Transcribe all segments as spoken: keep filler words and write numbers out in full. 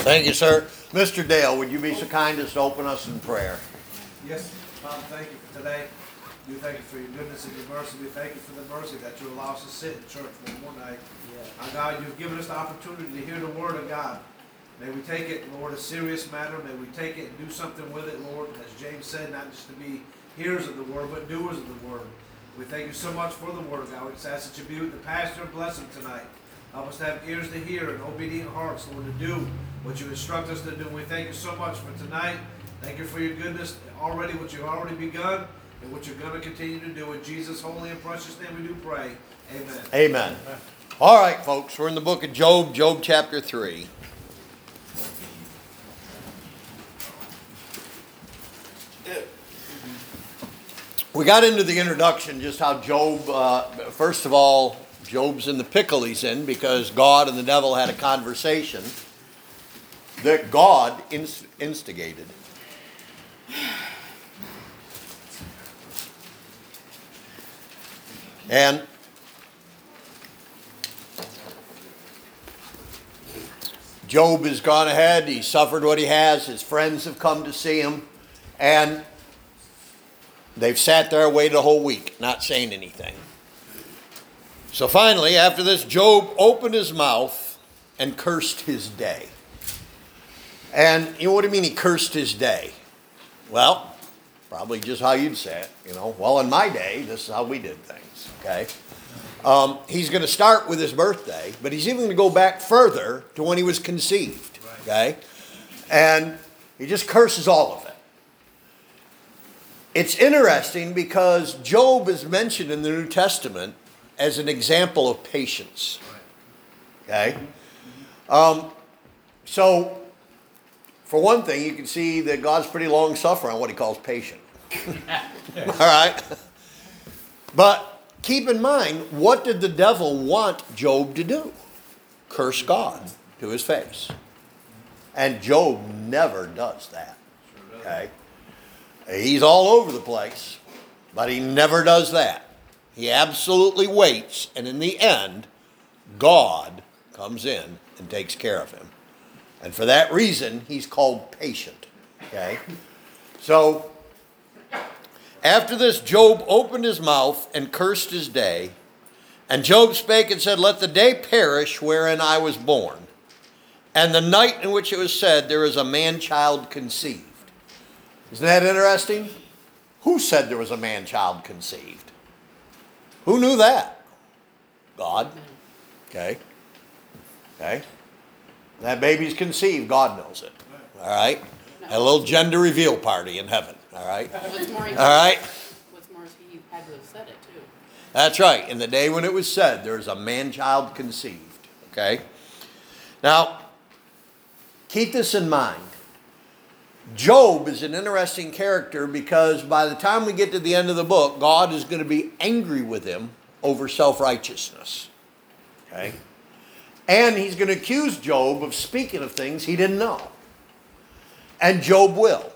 Thank you, sir. Mister Dale, would you be so kind as to open us in prayer? Yes, Father, thank you for today. We thank you for your goodness and your mercy. We thank you for the mercy that you allow us to sit in church one more night. Yeah. Our God, you've given us the opportunity to hear the word of God. May we take it, Lord, a serious matter. May we take it and do something with it, Lord. As James said, not just to be hearers of the word, but doers of the word. We thank you so much for the word of God. We just ask that you be with the pastor and bless him tonight. Help us to have ears to hear and obedient hearts, Lord, to do what you instruct us to do. We thank you so much for tonight. Thank you for your goodness already, what you've already begun, and what you're going to continue to do. In Jesus' holy and precious name we do pray. Amen. Amen. All right, folks, we're in the book of Job, Job chapter three. We got into the introduction, just how Job, uh, first of all, Job's in the pickle he's in because God and the devil had a conversation that God inst- instigated. And Job has gone ahead, he's suffered what he has, his friends have come to see him, and they've sat there, waited a whole week, not saying anything. So finally, after this, Job opened his mouth and cursed his day. And you know, what do you mean he cursed his day? Well, probably just how you'd say it. You know, well, in my day, this is how we did things. Okay. Um, he's going to start with his birthday, but he's even going to go back further to when he was conceived. Okay. And he just curses all of it. It's interesting because Job is mentioned in the New Testament as an example of patience. Okay? Um, so, for one thing, you can see that God's pretty long-suffering on what he calls patient. All right? But keep in mind, what did the devil want Job to do? Curse God to his face. And Job never does that. Okay? He's all over the place, but he never does that. He absolutely waits, and in the end, God comes in and takes care of him. And for that reason, he's called patient. Okay? So, after this, Job opened his mouth and cursed his day. And Job spake and said, let the day perish wherein I was born, and the night in which it was said, there is a man-child conceived. Isn't that interesting? Who said there was a man-child conceived? Who knew that? God. Okay. Okay. That baby's conceived. God knows it. All right. A little gender reveal party in heaven. All right. What's more, all right. What's more, he had to have said it too. That's right. In the day when it was said, there is a man-child conceived. Okay. Now, keep this in mind. Job is an interesting character because by the time we get to the end of the book, God is going to be angry with him over self-righteousness. Okay? And he's going to accuse Job of speaking of things he didn't know. And Job will.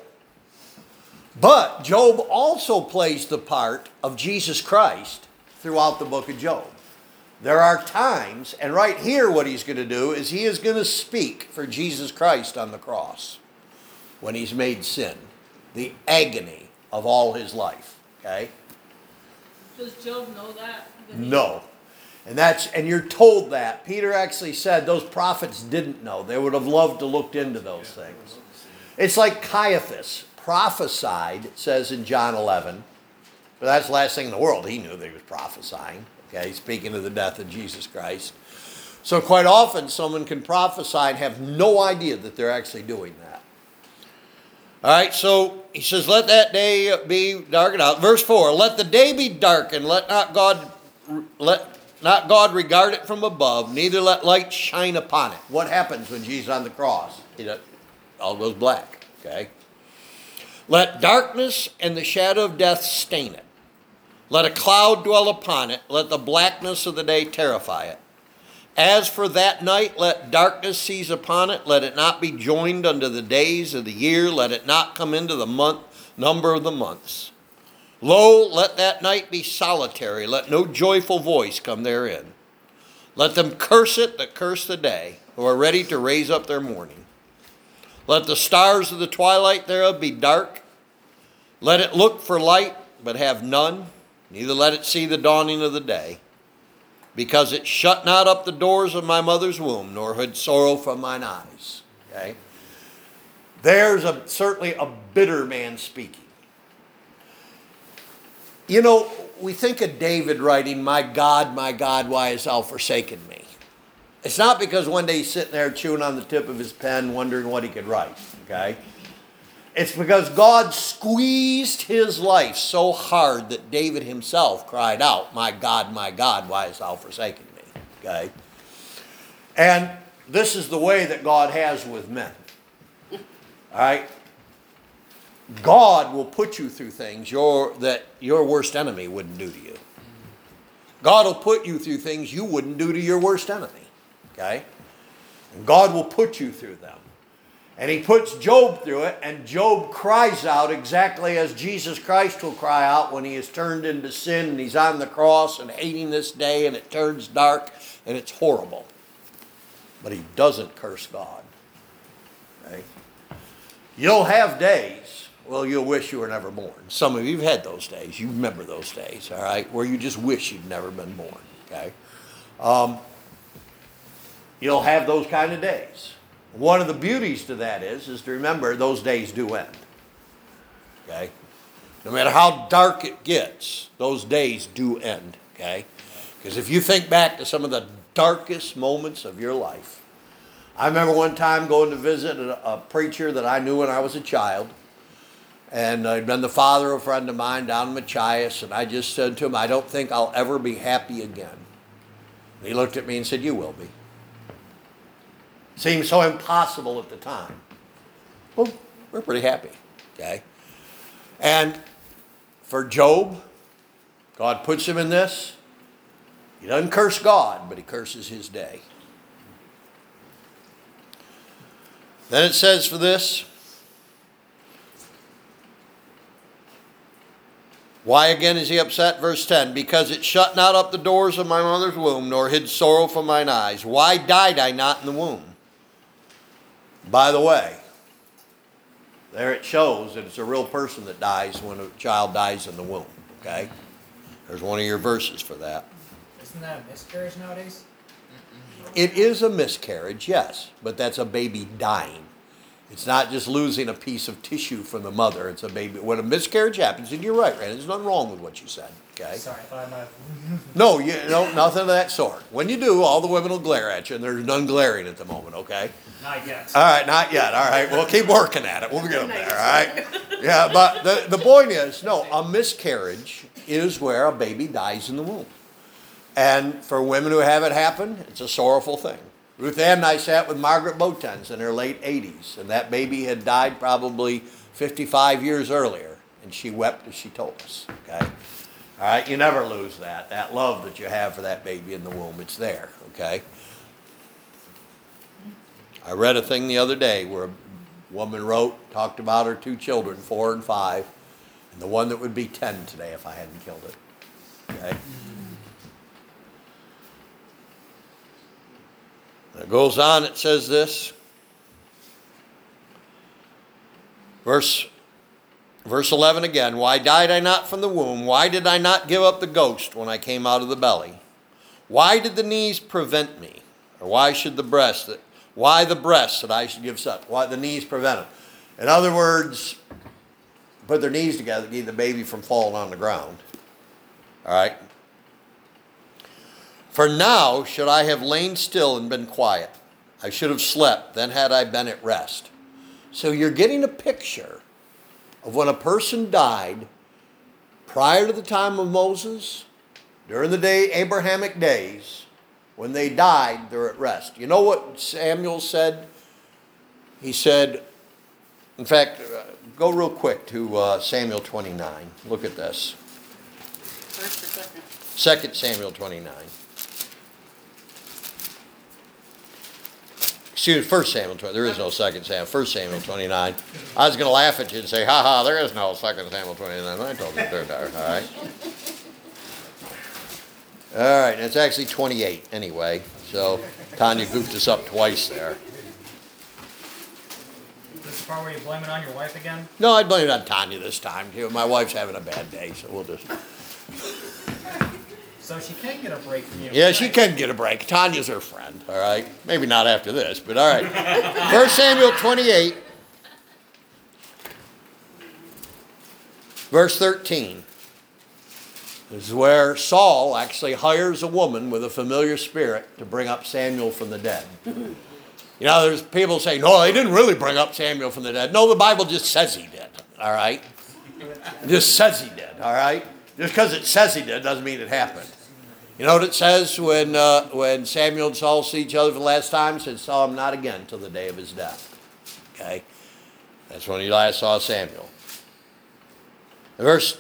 But Job also plays the part of Jesus Christ throughout the book of Job. There are times, and right here what he's going to do is he is going to speak for Jesus Christ on the cross. When he's made sin, the agony of all his life. Okay? Does Job know that? that he... No. And that's and you're told that. Peter actually said those prophets didn't know. They would have loved to looked into those things. It's like Caiaphas prophesied, it says in John eleven. But that's the last thing in the world he knew that he was prophesying. Okay, speaking of the death of Jesus Christ. So quite often someone can prophesy and have no idea that they're actually doing that. All right, so he says, let that day be darkened out. Verse four, let the day be darkened, let not God let not God regard it from above, neither let light shine upon it. What happens when Jesus is on the cross? It all goes black, okay? Let darkness and the shadow of death stain it. Let a cloud dwell upon it, let the blackness of the day terrify it. As for that night, let darkness seize upon it. Let it not be joined unto the days of the year. Let it not come into the month number of the months. Lo, let that night be solitary. Let no joyful voice come therein. Let them curse it that curse the day, who are ready to raise up their mourning. Let the stars of the twilight thereof be dark. Let it look for light, but have none. Neither let it see the dawning of the day. Because it shut not up the doors of my mother's womb, nor hid sorrow from mine eyes. Okay? There's a, certainly a bitter man speaking. You know, we think of David writing, my God, my God, why hast thou forsaken me? It's not because one day he's sitting there chewing on the tip of his pen, wondering what he could write. Okay? It's because God squeezed his life so hard that David himself cried out, my God, my God, why hast thou forsaken me? Okay? And this is the way that God has with men. All right? God will put you through things your, that your worst enemy wouldn't do to you. God will put you through things you wouldn't do to your worst enemy. Okay? And God will put you through them. And he puts Job through it, and Job cries out exactly as Jesus Christ will cry out when he is turned into sin and he's on the cross and hating this day and it turns dark and it's horrible. But he doesn't curse God. Okay? You'll have days, well, you'll wish you were never born. Some of you have had those days. You remember those days, all right, where you just wish you'd never been born. Okay? Um, you'll have those kind of days. One of the beauties to that is, is to remember those days do end. Okay? No matter how dark it gets, those days do end. Okay? Because if you think back to some of the darkest moments of your life. I remember one time going to visit a, a preacher that I knew when I was a child. And I'd been the father of a friend of mine down in Machias. And I just said to him, I don't think I'll ever be happy again. And he looked at me and said, you will be. Seemed so impossible at the time. Well, we're pretty happy, okay? And for Job, God puts him in this. He doesn't curse God, but he curses his day. Then it says for this, why again is he upset? Verse ten, because it shut not up the doors of my mother's womb, nor hid sorrow from mine eyes. Why died I not in the womb? By the way, there it shows that it's a real person that dies when a child dies in the womb, okay? There's one of your verses for that. Isn't that a miscarriage nowadays? It is a miscarriage, yes, but that's a baby dying. It's not just losing a piece of tissue from the mother. It's a baby. When a miscarriage happens, and you're right, Randy, there's nothing wrong with what you said, okay? Sorry, I thought I might have... No, you, no, nothing of that sort. When you do, all the women will glare at you, and there's none glaring at the moment, okay? Not yet. All right, not yet. All right, we'll keep working at it. We'll get them there, all right? Yeah, but the, the point is, no, a miscarriage is where a baby dies in the womb. And for women who have it happen, it's a sorrowful thing. Ruth Ann and I sat with Margaret Botens in her late eighties, and that baby had died probably fifty-five years earlier, and she wept as she told us, okay? All right, you never lose that, that love that you have for that baby in the womb. It's there, okay? I read a thing the other day where a woman wrote, talked about her two children, four and five, and the one that would be ten today if I hadn't killed it, okay? It goes on, it says this. Verse, verse eleven again. Why died I not from the womb? Why did I not give up the ghost when I came out of the belly? Why did the knees prevent me? Or why should the breast, that, why the breast that I should give suck? Why the knees prevent them? In other words, put their knees together to keep the baby from falling on the ground. All right? For now should I have lain still and been quiet. I should have slept, then had I been at rest. So you're getting a picture of when a person died prior to the time of Moses, during the day Abrahamic days, when they died, they're at rest. You know what Samuel said? He said, in fact, uh, go real quick to uh, Samuel twenty-nine. Look at this. First or second? Second Samuel twenty-nine. Excuse me, First Samuel twenty. There is no Second Samuel. First Samuel twenty-nine. I was going to laugh at you and say, "Ha ha! There is no Second Samuel twenty-nine." I told you there. All right. All right. And it's actually twenty-eight anyway. So Tanya goofed us up twice there. part where you blame it on your wife again? No, I'd blame it on Tanya this time, too. My wife's having a bad day, so we'll just... So she can get a break from you. Yeah, she Nice. can get a break. Tanya's her friend, all right? Maybe not after this, but all right. First Samuel twenty-eight, verse thirteen. This is where Saul actually hires a woman with a familiar spirit to bring up Samuel from the dead. You know, there's people saying, no, he didn't really bring up Samuel from the dead. No, the Bible just says he did, all right? It just says he did, all right? Just because it says he did doesn't mean it happened. You know what it says when uh, when Samuel and Saul see each other for the last time? It says, saw him not again till the day of his death. Okay? That's when he last saw Samuel. Verse,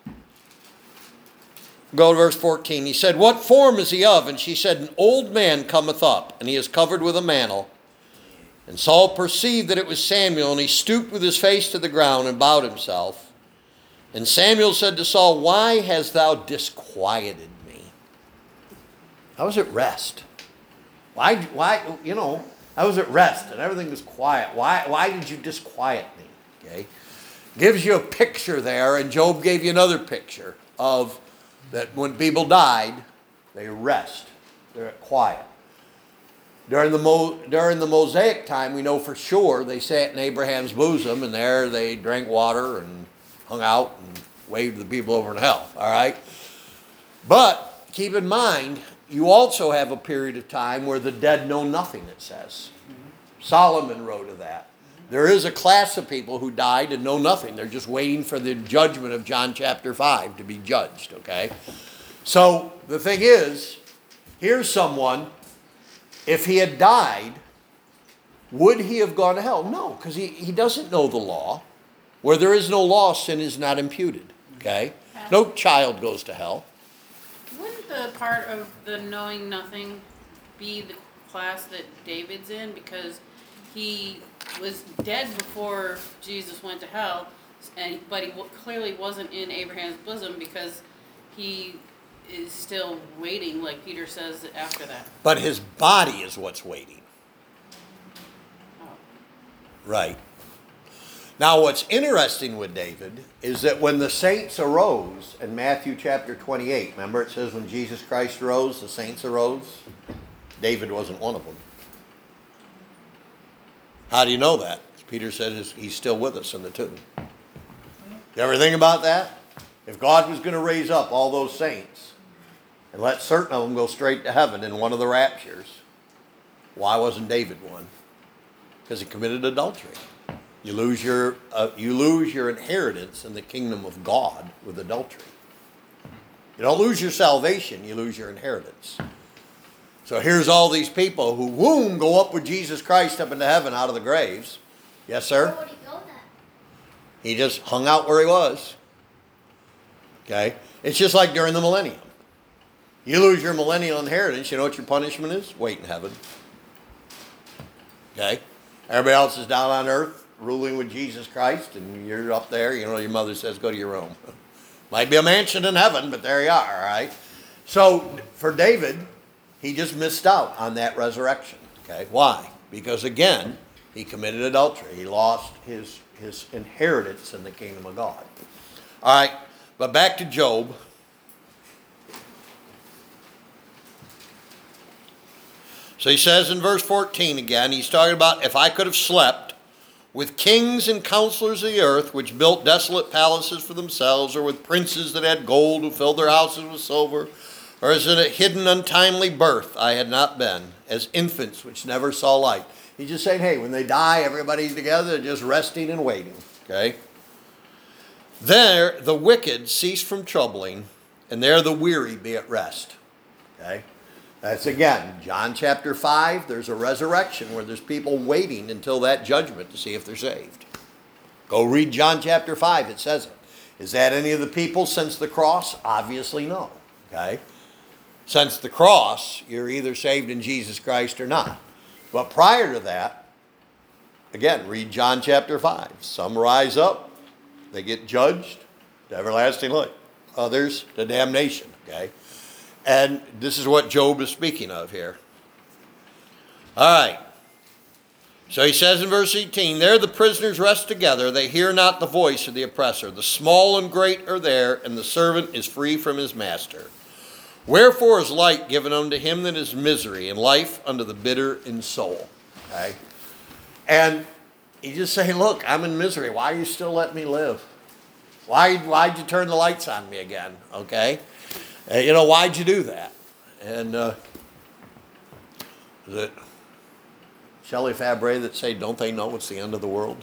go to verse fourteen. He said, what form is he of? And she said, an old man cometh up, and he is covered with a mantle. And Saul perceived that it was Samuel, and he stooped with his face to the ground and bowed himself. And Samuel said to Saul, why hast thou disquieted me? I was at rest. Why, why, you know, I was at rest and everything was quiet. Why, why did you disquiet me? Okay. Gives you a picture there, and Job gave you another picture of that when people died, they rest. They're at quiet. During the, Mo, during the Mosaic time, we know for sure they sat in Abraham's bosom, and there they drank water and hung out and waved the people over in hell, all right? But keep in mind, you also have a period of time where the dead know nothing, it says. Mm-hmm. Solomon wrote of that. Mm-hmm. There is a class of people who died and know nothing. They're just waiting for the judgment of John chapter five to be judged, okay? So the thing is, here's someone, if he had died, would he have gone to hell? No, because he, he doesn't know the law. Where there is no law, sin is not imputed, okay? No child goes to hell. Wouldn't the part of the knowing nothing be the class that David's in? Because he was dead before Jesus went to hell, and but he w- clearly wasn't in Abraham's bosom because he is still waiting, like Peter says after that. But his body is what's waiting. Oh. Right. Now, what's interesting with David is that when the saints arose in Matthew chapter twenty-eight, remember it says when Jesus Christ arose, the saints arose? David wasn't one of them. How do you know that? Peter said he's still with us in the tomb. You ever think about that? If God was going to raise up all those saints and let certain of them go straight to heaven in one of the raptures, why wasn't David one? Because he committed adultery. You lose your uh, you lose your inheritance in the kingdom of God with adultery. You don't lose your salvation, you lose your inheritance. So here's all these people who, whoom, go up with Jesus Christ up into heaven out of the graves. Yes, sir? Where would he go then? He just hung out where he was. Okay? It's just like during the millennium. You lose your millennial inheritance, you know what your punishment is? Wait in heaven. Okay? Everybody else is down on earth, ruling with Jesus Christ, and you're up there, you know, your mother says, go to your room. Might be a mansion in heaven, but there you are, all right? So, for David, he just missed out on that resurrection, okay? Why? Because, again, he committed adultery. He lost his, his inheritance in the kingdom of God. All right, but back to Job. So he says in verse fourteen again, he's talking about, if I could have slept with kings and counselors of the earth, which built desolate palaces for themselves, or with princes that had gold, who filled their houses with silver, or as in a hidden untimely birth I had not been, as infants which never saw light. He's just saying, hey, when they die, everybody's together, just resting and waiting, okay? There the wicked cease from troubling, and there the weary be at rest, okay? That's again, John chapter five, there's a resurrection where there's people waiting until that judgment to see if they're saved. Go read John chapter five, it says it. Is that any of the people since the cross? Obviously no, okay? Since the cross, you're either saved in Jesus Christ or not. But prior to that, again, read John chapter five. Some rise up, they get judged to everlasting life. Others to damnation, okay? And this is what Job is speaking of here. All right. So he says in verse eighteen, there the prisoners rest together. They hear not the voice of the oppressor. The small and great are there, and the servant is free from his master. Wherefore is light given unto him that is misery, and life unto the bitter in soul. Okay? And you just say, look, I'm in misery. Why are you still letting me live? Why, why'd you turn the lights on me again? Okay? Uh, you know, why'd you do that? And uh, is it Shelley Fabre that say, don't they know it's the end of the world?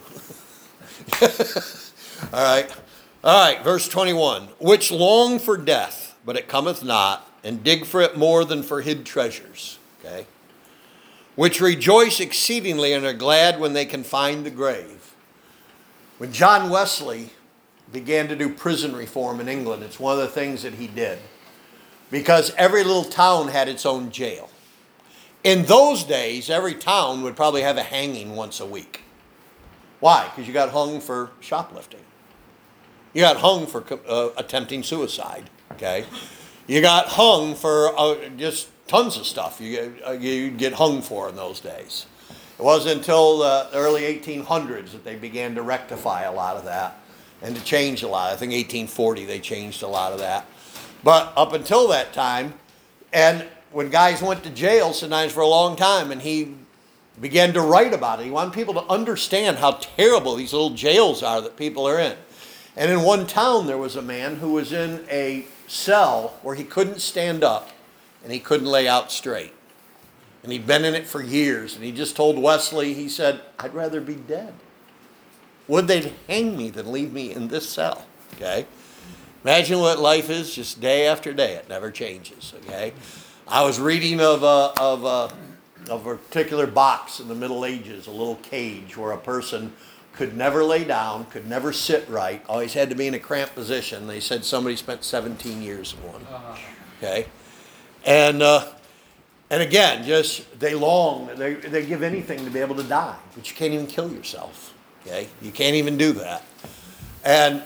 All right. All right, verse twenty-one. Which long for death, but it cometh not, and dig for it more than for hid treasures. Okay. Which rejoice exceedingly and are glad when they can find the grave. When John Wesley began to do prison reform in England, it's one of the things that he did. Because every little town had its own jail. In those days, every town would probably have a hanging once a week. Why? Because you got hung for shoplifting. You got hung for uh, attempting suicide. Okay, you got hung for uh, just tons of stuff. You uh, you get hung for in those days. It wasn't until the early eighteen hundreds that they began to rectify a lot of that and to change a lot. I think eighteen forty they changed a lot of that. But up until that time, and when guys went to jail sometimes for a long time, and he began to write about it. He wanted people to understand how terrible these little jails are that people are in. And in one town, there was a man who was in a cell where he couldn't stand up and he couldn't lay out straight. And he'd been in it for years. And he just told Wesley, he said, I'd rather be dead. Would they hang me than leave me in this cell? Okay? Imagine what life is just day after day. It never changes. Okay? I was reading of a, of, a, of a particular box in the Middle Ages, a little cage where a person could never lay down, could never sit right, always had to be in a cramped position. They said somebody spent seventeen years in one. Okay? And uh, and again, just they long, they, they give anything to be able to die, but you can't even kill yourself. Okay? You can't even do that. And,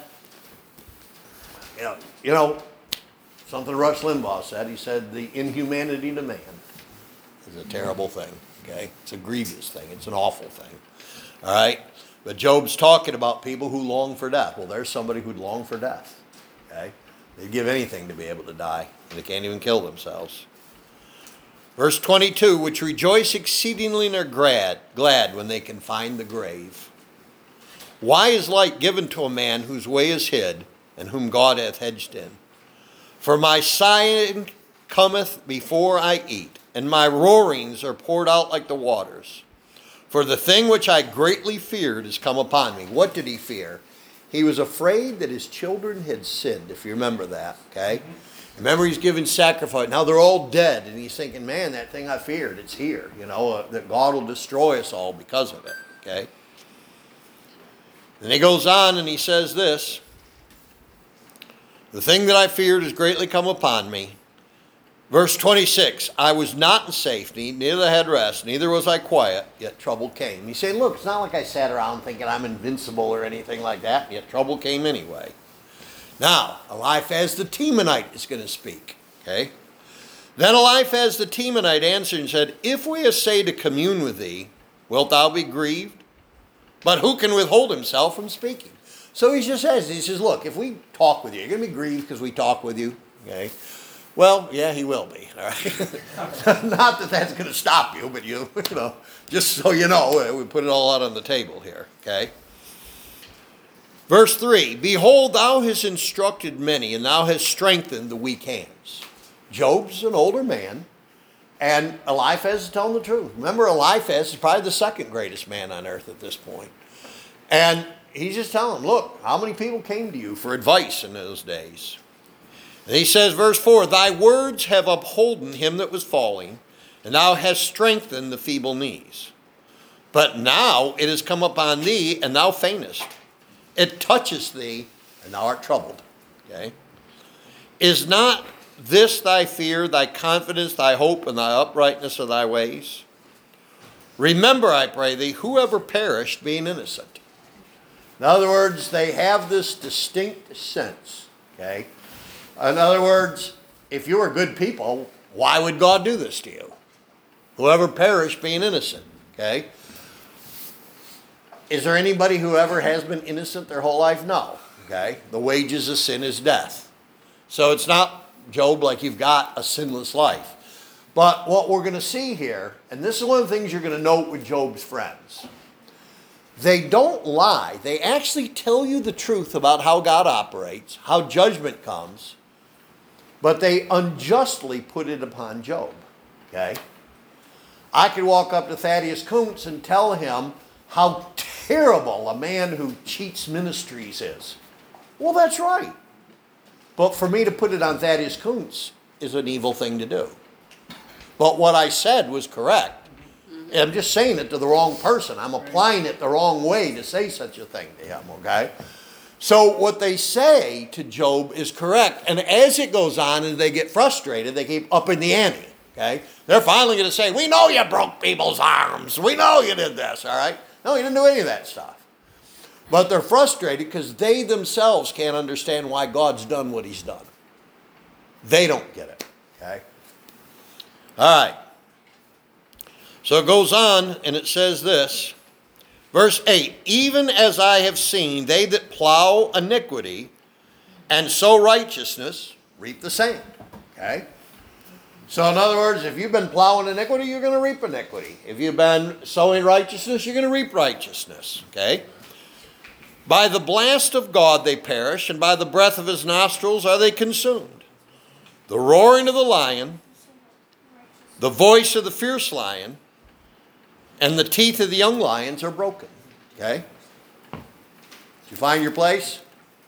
you know, you know something Rush Limbaugh said, he said, the inhumanity to man is a terrible thing, okay? It's a grievous thing. It's an awful thing, all right? But Job's talking about people who long for death. Well, there's somebody who'd long for death, okay? They'd give anything to be able to die, and they can't even kill themselves. Verse twenty-two, which rejoice exceedingly and are glad, glad when they can find the grave. Why is light given to a man whose way is hid, and whom God hath hedged in? For my sighing cometh before I eat, and my roarings are poured out like the waters. For the thing which I greatly feared is come upon me. What did he fear? He was afraid that his children had sinned, if you remember that, okay? Remember, he's giving sacrifice. Now they're all dead, and he's thinking, man, that thing I feared, it's here, you know, uh, that God will destroy us all because of it, okay? Then he goes on and he says this. The thing that I feared has greatly come upon me. Verse twenty-six, I was not in safety, neither had rest, neither was I quiet, yet trouble came. He's saying, look, it's not like I sat around thinking I'm invincible or anything like that, yet trouble came anyway. Now, Eliphaz the Temanite is going to speak. Okay? Then Eliphaz the Temanite answered and said, if we essay to commune with thee, wilt thou be grieved? But who can withhold himself from speaking? So he just says, he says, look, if we talk with you, you're going to be grieved because we talk with you. Okay? Well, yeah, he will be. All right? Not that that's going to stop you, but you, you know, just so you know, we put it all out on the table here. Okay? Verse three, behold, thou hast instructed many, and thou hast strengthened the weak hands. Job's an older man, and Eliphaz is telling the truth. Remember, Eliphaz is probably the second greatest man on earth at this point. And he's just telling them, look, how many people came to you for advice in those days? And he says, verse four, thy words have upholden him that was falling, and thou hast strengthened the feeble knees. But now it has come upon thee, and thou faintest. It touches thee, and thou art troubled. Okay? Is not this thy fear, thy confidence, thy hope, and thy uprightness of thy ways? Remember, I pray thee, whoever perished being innocent. In other words, they have this distinct sense. Okay? In other words, if you were good people, why would God do this to you? Whoever perished being innocent. Okay? is there anybody who ever has been innocent their whole life? No. Okay? The wages of sin is death. So it's not, Job, like you've got a sinless life. But what we're going to see here, and this is one of the things you're going to note with Job's friends. They don't lie. They actually tell you the truth about how God operates, how judgment comes, but they unjustly put it upon Job. Okay? I could walk up to Thaddeus Kuntz and tell him how terrible a man who cheats ministries is. Well, that's right. But for me to put it on Thaddeus Kuntz is an evil thing to do. But what I said was correct. I'm just saying it to the wrong person. I'm applying it the wrong way to say such a thing to him, okay? So what they say to Job is correct. And as it goes on and they get frustrated, they keep upping the ante, okay? They're finally going to say, we know you broke people's arms. We know you did this, all right? No, he didn't do any of that stuff. But they're frustrated because they themselves can't understand why God's done what he's done. They don't get it, okay? All right. So it goes on and it says this. Verse eight, even as I have seen, they that plow iniquity and sow righteousness reap the same. Okay? So in other words, if you've been plowing iniquity, you're going to reap iniquity. If you've been sowing righteousness, you're going to reap righteousness. Okay? By the blast of God they perish, and by the breath of his nostrils are they consumed. The roaring of the lion, the voice of the fierce lion, and the teeth of the young lions are broken. Okay? Did you find your place?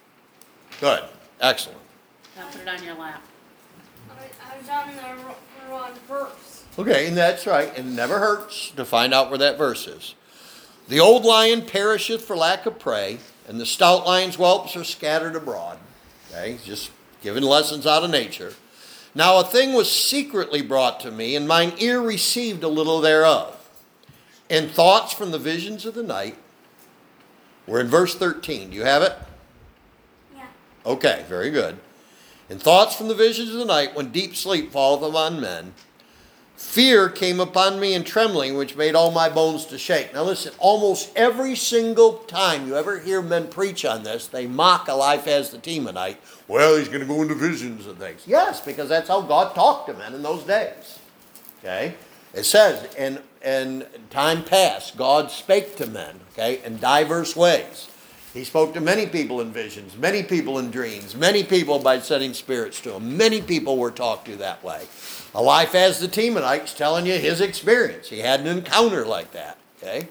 Good. Excellent. Now put it on your lap. I, I was on the wrong verse. Okay, and that's right. It never hurts to find out where that verse is. The old lion perisheth for lack of prey, and the stout lion's whelps are scattered abroad. Okay? Just giving lessons out of nature. Now a thing was secretly brought to me, and mine ear received a little thereof. And thoughts from the visions of the night. We're in verse thirteen. Do you have it? Yeah. Okay, very good. And thoughts from the visions of the night, when deep sleep falleth upon men. Fear came upon me and trembling, which made all my bones to shake. Now listen, almost every single time you ever hear men preach on this, they mock Eliphaz the Temanite. Well, he's going to go into visions and things. Yes, because that's how God talked to men in those days. Okay? It says, in, in time past, God spake to men, okay, in diverse ways. He spoke to many people in visions, many people in dreams, many people by sending spirits to them. Many people were talked to that way. Eliphaz the Temanite's telling you his experience. He had an encounter like that, okay?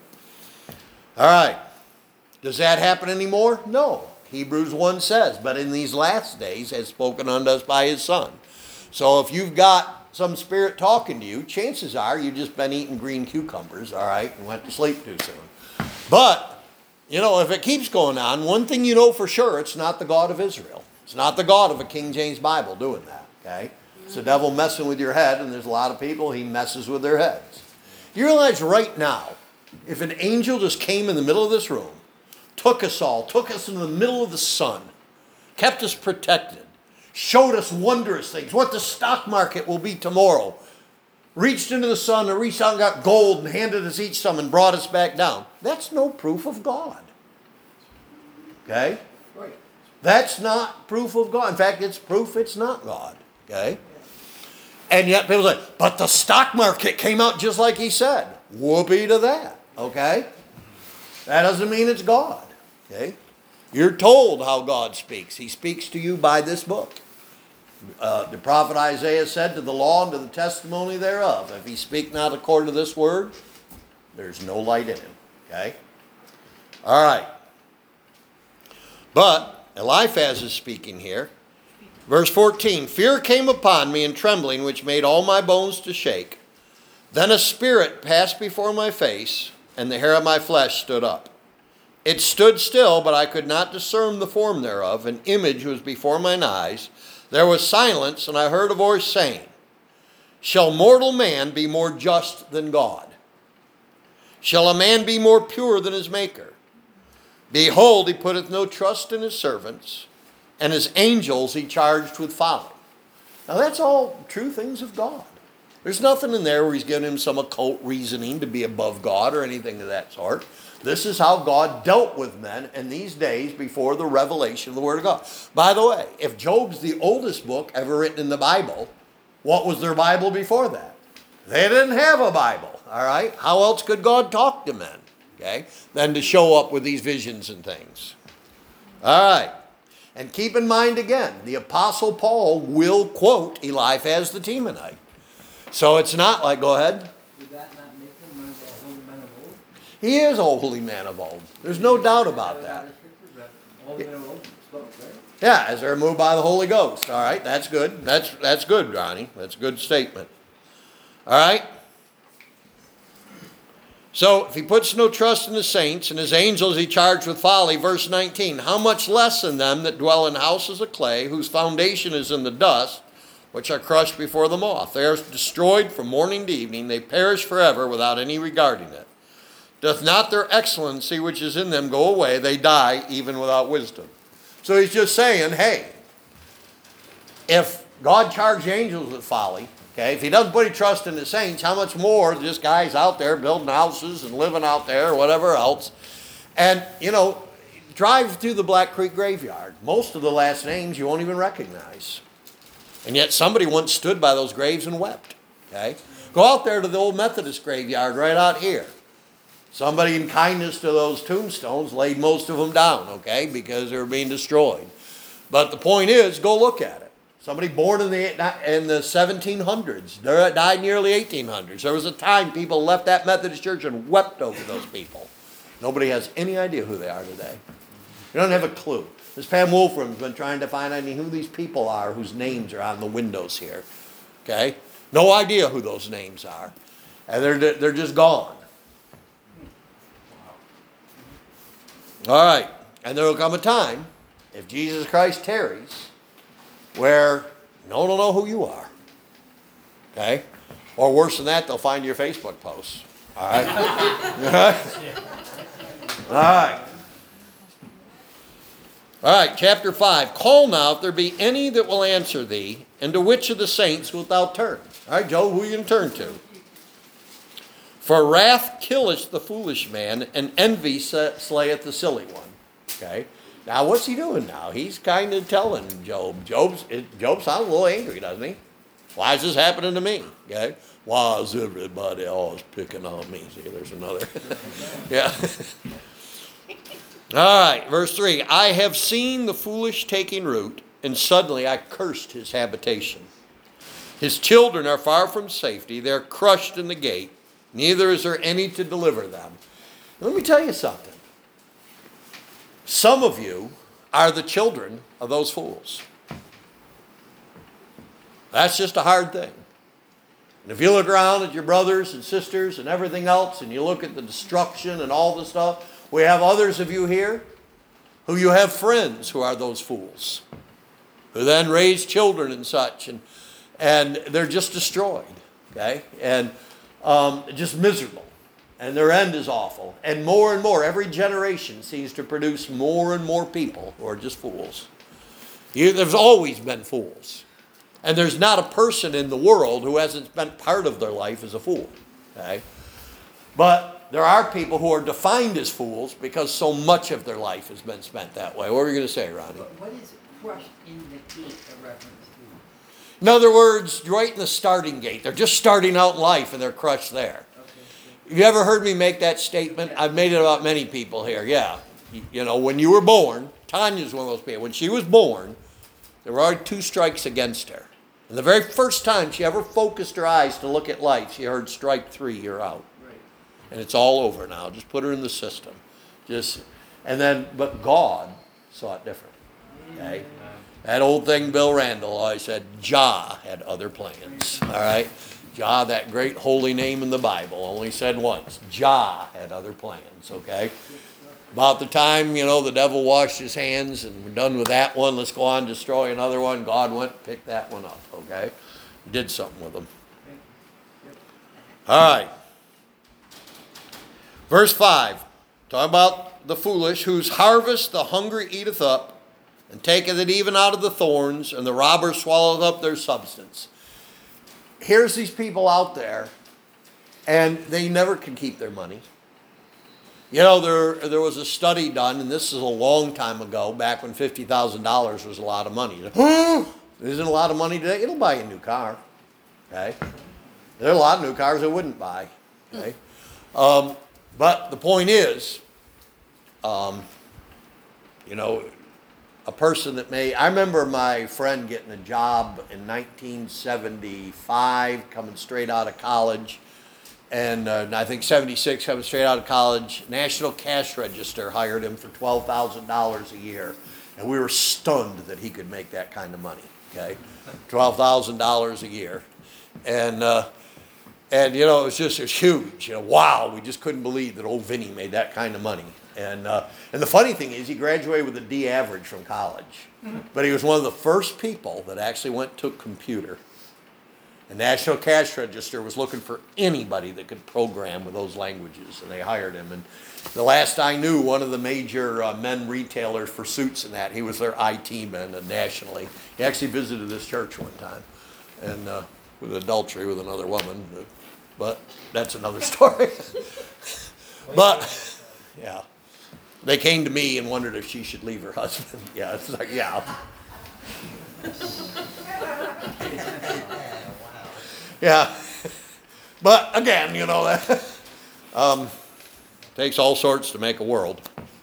All right. Does that happen anymore? No. Hebrews one says, but in these last days has spoken unto us by his Son. So if you've got some spirit talking to you, chances are you've just been eating green cucumbers, all right, and went to sleep too soon. But, you know, if it keeps going on, one thing you know for sure, it's not the God of Israel. It's not the God of a King James Bible doing that, okay? It's the devil messing with your head, and there's a lot of people, he messes with their heads. You realize right now, if an angel just came in the middle of this room, took us all, took us in the middle of the sun, kept us protected, showed us wondrous things, what the stock market will be tomorrow, reached into the sun and reached out and got gold and handed us each some and brought us back down. That's no proof of God. Okay? Right. That's not proof of God. In fact, it's proof it's not God. Okay? And yet people say, but the stock market came out just like he said. Whoopee to that. Okay? That doesn't mean it's God. Okay? You're told how God speaks. He speaks to you by this book. Uh, the prophet Isaiah said, to the law and to the testimony thereof, if he speak not according to this word, there's no light in him. Okay? All right. But Eliphaz is speaking here. Verse fourteen, fear came upon me and trembling, which made all my bones to shake. Then a spirit passed before my face, and the hair of my flesh stood up. It stood still, but I could not discern the form thereof. An image was before mine eyes. There was silence, and I heard a voice saying, shall mortal man be more just than God? Shall a man be more pure than his Maker? Behold, he putteth no trust in his servants, and his angels he charged with folly. Now that's all true things of God. There's nothing in there where he's giving him some occult reasoning to be above God or anything of that sort. This is how God dealt with men in these days before the revelation of the Word of God. By the way, if Job's the oldest book ever written in the Bible, what was their Bible before that? They didn't have a Bible, all right? How else could God talk to men, okay, than to show up with these visions and things? All right. And keep in mind again, the Apostle Paul will quote Eliphaz the Temanite. So it's not like, go ahead. Did that not make him one of the holy men of old? He is a holy man of old. There's no doubt about that. Holy men of old spoke, right? Yeah, as they're moved by the Holy Ghost. All right, that's good. That's that's good, Ronnie. That's a good statement. All right. So if he puts no trust in the saints and his angels he charged with folly, verse nineteen, how much less in them that dwell in houses of clay, whose foundation is in the dust, which are crushed before the moth. They are destroyed from morning to evening. They perish forever without any regarding it. Doth not their excellency which is in them go away? They die even without wisdom. So he's just saying, hey, if God charged angels with folly, okay, if he doesn't put any trust in the saints, how much more just guys out there building houses and living out there or whatever else? And, you know, drive through the Black Creek graveyard. Most of the last names you won't even recognize. And yet somebody once stood by those graves and wept. Okay? Go out there to the old Methodist graveyard right out here. Somebody in kindness to those tombstones laid most of them down, okay, because they were being destroyed. But the point is, go look at it. Somebody born in the in the seventeen hundreds, they died in the early eighteen hundreds. There was a time people left that Methodist church and wept over those people. Nobody has any idea who they are today. You don't have a clue. This Pam Wolfram's been trying to find out who these people are whose names are on the windows here. Okay? No idea who those names are. And they're, they're just gone. All right. And there will come a time, if Jesus Christ tarries, where no one will know who you are. Okay? Or worse than that, they'll find your Facebook posts. All right? All right? All right. All right, chapter five. Call now if there be any that will answer thee, and to which of the saints wilt thou turn? All right, Joe, who are you going to turn to? For wrath killeth the foolish man, and envy slayeth the silly one. Okay? Now, what's he doing now? He's kind of telling Job. Job's, it, Job sounds a little angry, doesn't he? Why is this happening to me? Okay? Why is everybody always picking on me? See, there's another. Yeah. All right, verse three. I have seen the foolish taking root, and suddenly I cursed his habitation. His children are far from safety. They're crushed in the gate. Neither is there any to deliver them. Let me tell you something. Some of you are the children of those fools. That's just a hard thing. And if you look around at your brothers and sisters and everything else, and you look at the destruction and all the stuff, we have others of you here who you have friends who are those fools, who then raise children and such, and and they're just destroyed, okay? And um, just miserable. And their end is awful. And more and more, every generation seems to produce more and more people who are just fools. You, there's always been fools. And there's not a person in the world who hasn't spent part of their life as a fool, okay? But there are people who are defined as fools because so much of their life has been spent that way. What were you going to say, Ronnie? What is crushed in the gate a reference to? In other words, right in the starting gate. They're just starting out in life and they're crushed there. Okay. Have you ever heard me make that statement? I've made it about many people here. Yeah. You know, when you were born, Tanya's one of those people. When she was born, there were already two strikes against her. And the very first time she ever focused her eyes to look at life, she heard strike three, you're out. And it's all over now. Just put her in the system. Just, and then, but God saw it different. Okay? That old thing Bill Randall always said, Jah had other plans. All right? Jah, that great holy name in the Bible, only said once. Jah had other plans. Okay? About the time, you know, the devil washed his hands and we're done with that one, let's go on and destroy another one. God went and picked that one up. Okay? He did something with them. All right. Verse five, talking about the foolish, whose harvest the hungry eateth up, and taketh it even out of the thorns, and the robber swalloweth up their substance. here's these people out there, and they never can keep their money. You know, there there was a study done, and this is a long time ago, back when fifty thousand dollars was a lot of money. Isn't a lot of money today? It'll buy you a new car. Okay? There are a lot of new cars it wouldn't buy. Okay? Um, but the point is, um, you know, a person that may, I remember my friend getting a job in nineteen seventy-five, coming straight out of college, and uh, I think seventy-six, coming straight out of college, National Cash Register hired him for twelve thousand dollars a year, and we were stunned that he could make that kind of money, okay? twelve thousand dollars a year, and, uh, and you know, it was just, it was huge, you know, wow, we just couldn't believe that old Vinny made that kind of money. And, uh, and the funny thing is, he graduated with a D average from college. But he was one of the first people that actually went to a computer. The National Cash Register was looking for anybody that could program with those languages, and they hired him. And the last I knew, one of the major uh, men retailers for suits and that, he was their I T man uh, nationally. He actually visited this church one time, and uh, with adultery with another woman. But, but that's another story. But, yeah. They came to me and wondered if she should leave her husband. Yeah, it's like, yeah. Yeah. But again, you know, that um, takes all sorts to make a world.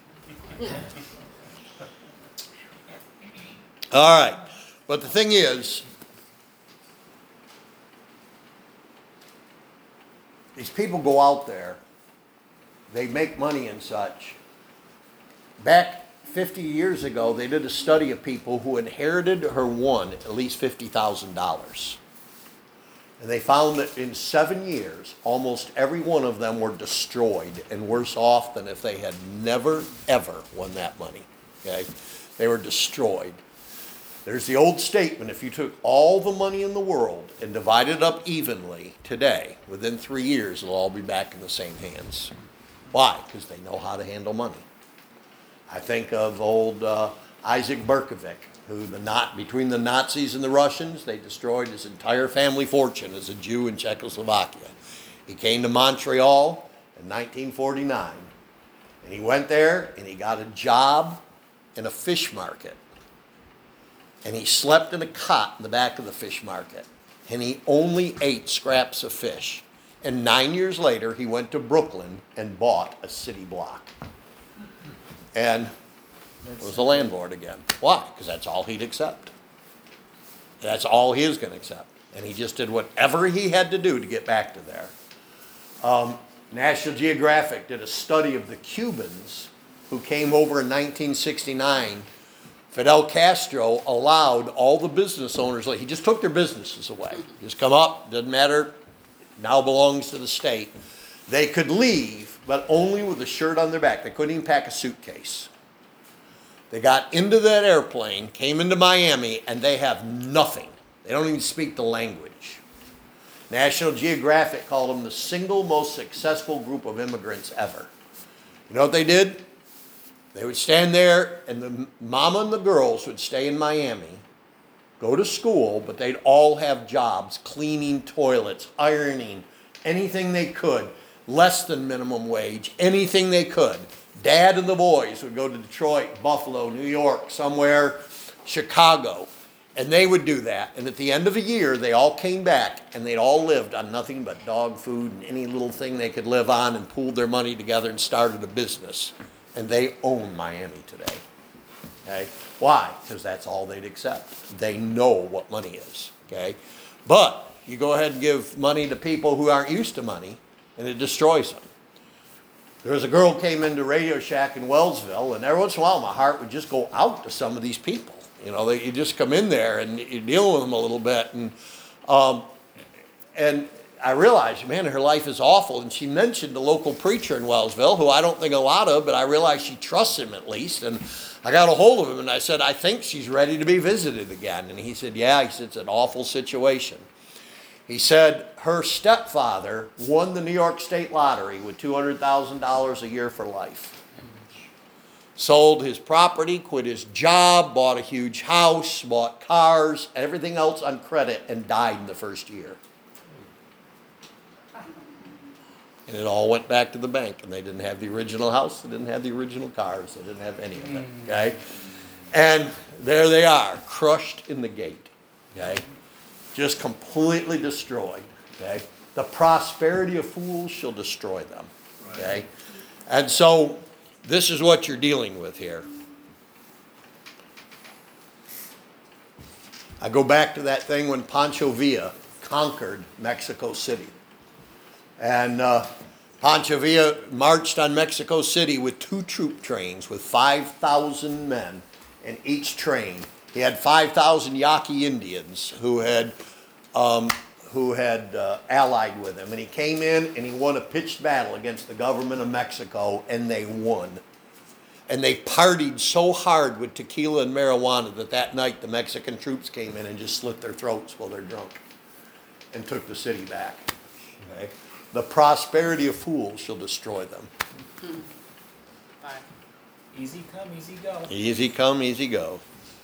All right. But the thing is, these people go out there, they make money and such. Back fifty years ago, they did a study of people who inherited or won at least fifty thousand dollars. And they found that in seven years, almost every one of them were destroyed and worse off than if they had never, ever won that money. Okay? They were destroyed. There's the old statement, if you took all the money in the world and divided it up evenly today, within three years, it'll all be back in the same hands. Why? Because they know how to handle money. I think of old uh, Isaac Berkovic, who the not between the Nazis and the Russians, they destroyed his entire family fortune as a Jew in Czechoslovakia. He came to Montreal in nineteen forty-nine, and he went there and he got a job in a fish market. And he slept in a cot in the back of the fish market, and he only ate scraps of fish. And nine years later, he went to Brooklyn and bought a city block. And was a landlord again. Why? Because that's all he'd accept. That's all he was going to accept. And he just did whatever he had to do to get back to there. Um, National Geographic did a study of the Cubans who came over in nineteen sixty-nine. Fidel Castro allowed all the business owners, like he just took their businesses away. Just come up, doesn't matter, now belongs to the state. They could leave, but only with a shirt on their back. They couldn't even pack a suitcase. They got into that airplane, came into Miami, and they have nothing. They don't even speak the language. National Geographic called them the single most successful group of immigrants ever. You know what they did? They would stand there, and the mama and the girls would stay in Miami, go to school, but they'd all have jobs, cleaning toilets, ironing, anything they could. Less than minimum wage, anything they could. Dad and the boys would go to Detroit, Buffalo, New York, somewhere, Chicago, and they would do that. And at the end of a year, they all came back, and they'd all lived on nothing but dog food and any little thing they could live on, and pooled their money together and started a business. And they own Miami today. Okay? Why? Because that's all they'd accept. They know what money is. Okay? But you go ahead and give money to people who aren't used to money, and it destroys them. There was a girl who came into Radio Shack in Wellsville, and every once in a while my heart would just go out to some of these people. You know, they, you just come in there and you deal with them a little bit. And, um, and I realized, man, her life is awful. And she mentioned the local preacher in Wellsville, who I don't think a lot of, but I realized she trusts him at least. And I got a hold of him, and I said, I think she's ready to be visited again. And he said, yeah, he said, it's an awful situation. He said her stepfather won the New York State Lottery with two hundred thousand dollars a year for life. Sold his property, quit his job, bought a huge house, bought cars, everything else on credit, and died in the first year. And it all went back to the bank, and they didn't have the original house, they didn't have the original cars, they didn't have any of it, okay? And there they are, crushed in the gate, okay? Just completely destroyed, okay? The prosperity of fools shall destroy them, okay? And so, this is what you're dealing with here. I go back to that thing when Pancho Villa conquered Mexico City. And uh, Pancho Villa marched on Mexico City with two troop trains with five thousand men in each train. He had five thousand Yaqui Indians who had um, who had uh, allied with him. And he came in and he won a pitched battle against the government of Mexico, and they won. And they partied so hard with tequila and marijuana that that night the Mexican troops came in and just slit their throats while they're drunk and took the city back. Okay? The prosperity of fools shall destroy them. Bye. Easy come, easy go. Easy come, easy go.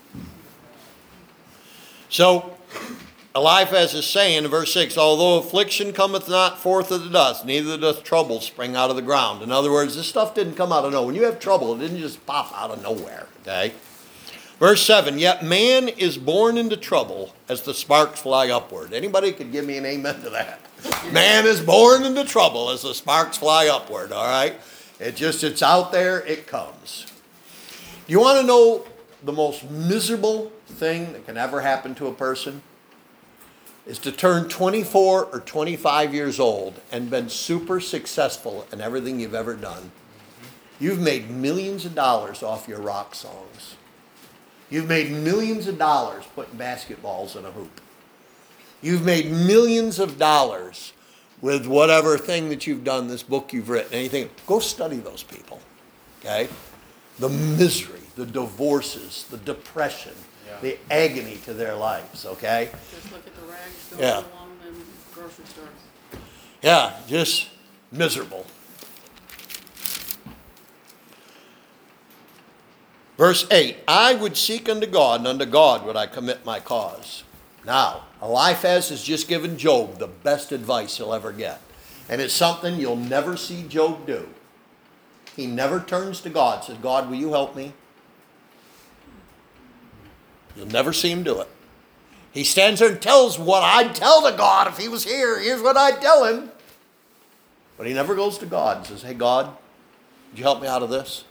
So, Eliphaz is saying in verse six, although affliction cometh not forth of the dust, neither doth trouble spring out of the ground. In other words, this stuff didn't come out of nowhere. When you have trouble, it didn't just pop out of nowhere, okay? Verse seven, yet man is born into trouble as the sparks fly upward. Anybody could give me an amen to that? Man is born into trouble as the sparks fly upward, all right? It just, it's out there, it comes. You want to know the most miserable thing that can ever happen to a person? Is to turn twenty-four or twenty-five years old and been super successful in everything you've ever done. You've made millions of dollars off your rock songs. You've made millions of dollars putting basketballs in a hoop. You've made millions of dollars with whatever thing that you've done, this book you've written, anything. Go study those people, okay? The misery, the divorces, the depression, yeah. the agony to their lives, okay? Just look at the rags going Yeah. along the grocery stores. Yeah, just miserable. Verse eight, I would seek unto God, and unto God would I commit my cause. Now, Eliphaz has just given Job the best advice he'll ever get. And it's something you'll never see Job do. He never turns to God, says, God, will you help me? You'll never see him do it. He stands there and tells what I'd tell to God if he was here. Here's what I'd tell him. But he never goes to God and says, hey, God, would you help me out of this?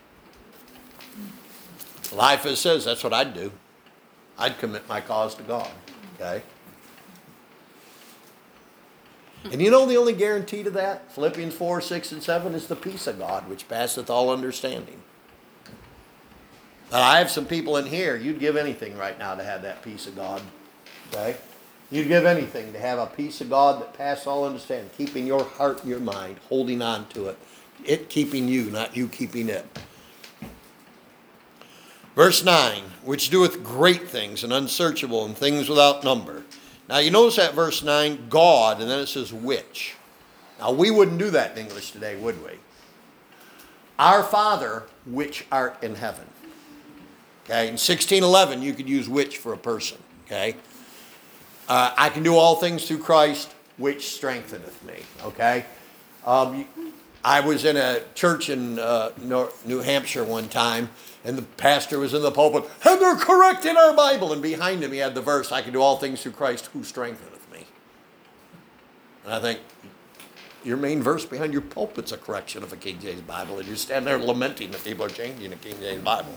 Eliphaz says, that's what I'd do. I'd commit my cause to God. Okay? And you know the only guarantee to that? Philippians four, six, and seven is the peace of God, which passeth all understanding. Now, I have some people in here, you'd give anything right now to have that peace of God. Okay? You'd give anything to have a peace of God that passeth all understanding, keeping your heart and your mind, holding on to it. It keeping you, not you keeping it. Verse nine, which doeth great things and unsearchable and things without number. Now you notice that verse nine, God, and then it says which. Now we wouldn't do that in English today, would we? Our Father, which art in heaven. Okay, in sixteen eleven you could use which for a person. Okay, uh, I can do all things through Christ, which strengtheneth me. Okay, um, I was in a church in uh, New Hampshire one time, and the pastor was in the pulpit, and they're correcting our Bible. And behind him he had the verse, I can do all things through Christ who strengtheneth me. And I think, your main verse behind your pulpit's a correction of a King James Bible, and you're standing there lamenting that people are changing a King James Bible.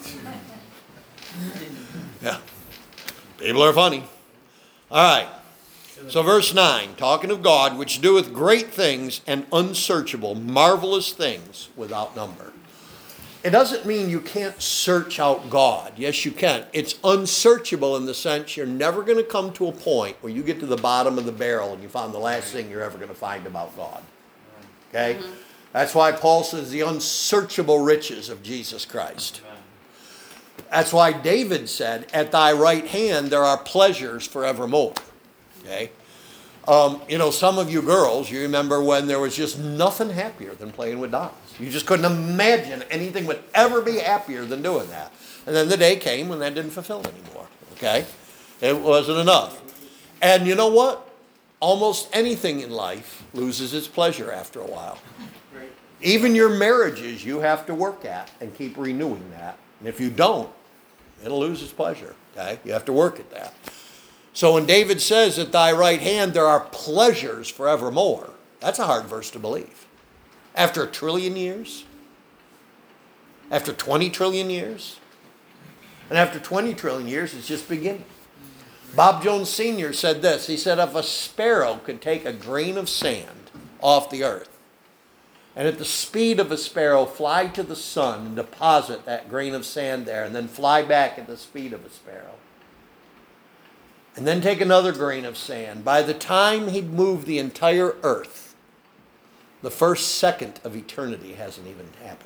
Yeah. People are funny. All right. So verse nine, talking of God, which doeth great things and unsearchable, marvelous things without number. It doesn't mean you can't search out God. Yes, you can. It's unsearchable in the sense you're never going to come to a point where you get to the bottom of the barrel and you found the last thing you're ever going to find about God. Okay? Mm-hmm. That's why Paul says the unsearchable riches of Jesus Christ. That's why David said, at thy right hand there are pleasures forevermore. Okay? Um, you know, some of you girls, you remember when there was just nothing happier than playing with dolls. You just couldn't imagine anything would ever be happier than doing that. And then the day came when that didn't fulfill anymore. Okay? It wasn't enough. And you know what? almost anything in life loses its pleasure after a while. Great. Even your marriages you have to work at and keep renewing that. And if you don't, it'll lose its pleasure. Okay? You have to work at that. So when David says, at thy right hand there are pleasures forevermore, that's a hard verse to believe. After a trillion years? After twenty trillion years? And after twenty trillion years, it's just beginning. Bob Jones Senior said this. He said, if a sparrow could take a grain of sand off the earth, and at the speed of a sparrow fly to the sun and deposit that grain of sand there, and then fly back at the speed of a sparrow, and then take another grain of sand, by the time he'd moved the entire earth, the first second of eternity hasn't even happened.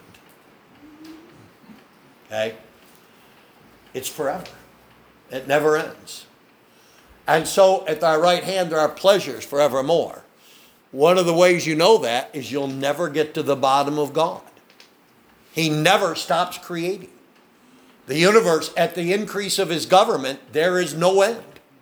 Okay? It's forever. It never ends. And so at thy right hand there are pleasures forevermore. One of the ways you know that is you'll never get to the bottom of God. He never stops creating. The universe, at the increase of his government, there is no end.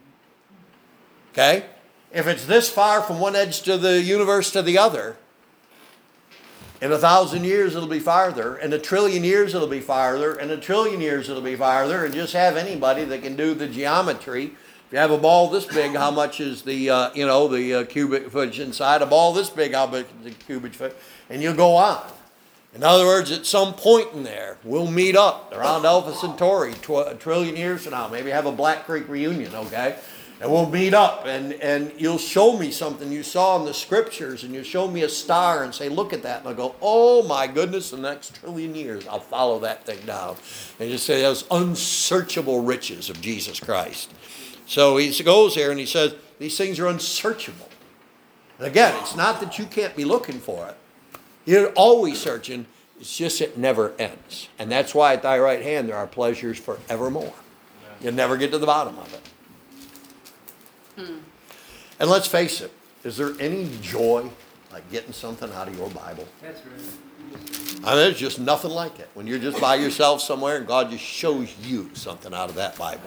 Okay? If it's this far from one edge to the universe to the other, in a thousand years it'll be farther, in a trillion years it'll be farther, in a trillion years it'll be farther, and just have anybody that can do the geometry. If you have a ball this big, how much is the, uh, you know, the uh, cubic footage inside? A ball this big, how big is the cubic foot? And you go on. In other words, at some point in there, we'll meet up around Alpha Centauri tw- a trillion years from now. Maybe have a Black Creek reunion, okay? And we'll meet up, and, and you'll show me something you saw in the scriptures, and you'll show me a star and say, look at that. And I'll go, oh my goodness, the next trillion years, I'll follow that thing down. And just say those unsearchable riches of Jesus Christ. So he goes there and he says, these things are unsearchable. And again, it's not that you can't be looking for it. You're always searching. It's just it never ends. And that's why at thy right hand there are pleasures forevermore. You'll never get to the bottom of it. Hmm. And let's face it, is there any joy like getting something out of your Bible? That's right. I mean, there's just nothing like it. When you're just by yourself somewhere and God just shows you something out of that Bible.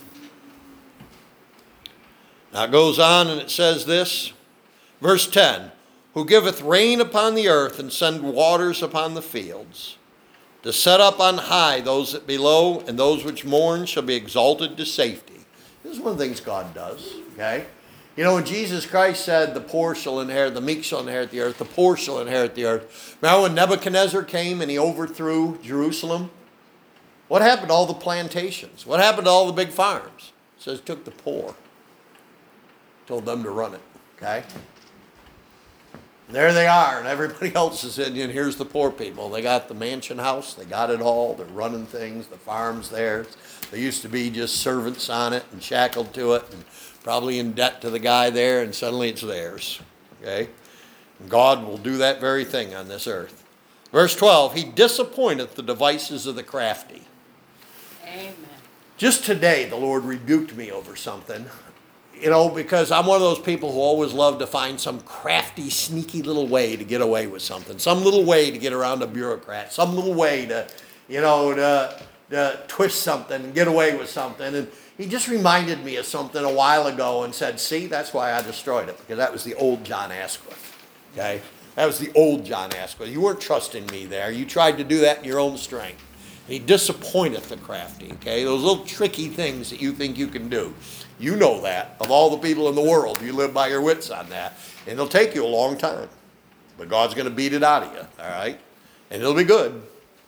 Now it goes on and it says this, verse ten, who giveth rain upon the earth and send waters upon the fields, to set up on high those that be low, and those which mourn shall be exalted to safety. This is one of the things God does, okay? You know, when Jesus Christ said the poor shall inherit, the meek shall inherit the earth, the poor shall inherit the earth. Remember when Nebuchadnezzar came and he overthrew Jerusalem? What happened to all the plantations? What happened to all the big farms? It says took the poor. Told them to run it, okay? And there they are, and everybody else is in, and here's the poor people. They got the mansion house, they got it all, they're running things, the farm's there. They used to be just servants on it and shackled to it and probably in debt to the guy there, and suddenly it's theirs, okay? And God will do that very thing on this earth. Verse twelve, he disappointeth the devices of the crafty. Amen. Just today, the Lord rebuked me over something. You know, because I'm one of those people who always love to find some crafty, sneaky little way to get away with something. Some little way to get around a bureaucrat. Some little way to, you know, to, to twist something and get away with something. And he just reminded me of something a while ago and said, see, that's why I destroyed it. Because that was the old John Asquith. Okay? That was the old John Asquith. You weren't trusting me there. You tried to do that in your own strength. He disappointeth the crafty. Okay? Those little tricky things that you think you can do. You know that. Of all the people in the world, you live by your wits on that. And it'll take you a long time. But God's going to beat it out of you. All right? And it'll be good.